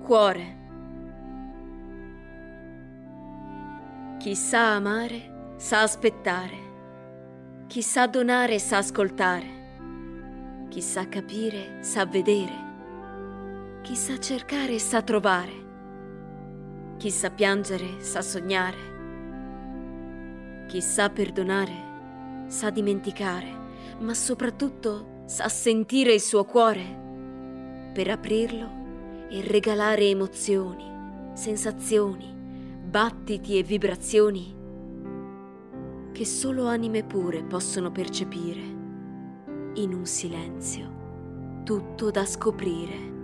cuore. Chi sa amare sa aspettare. Chi sa donare sa ascoltare. Chi sa capire sa vedere. Chi sa cercare sa trovare. Chi sa piangere sa sognare. Chi sa perdonare sa dimenticare, ma soprattutto sa sentire il suo cuore per aprirlo e regalare emozioni, sensazioni, battiti e vibrazioni che solo anime pure possono percepire in un silenzio tutto da scoprire.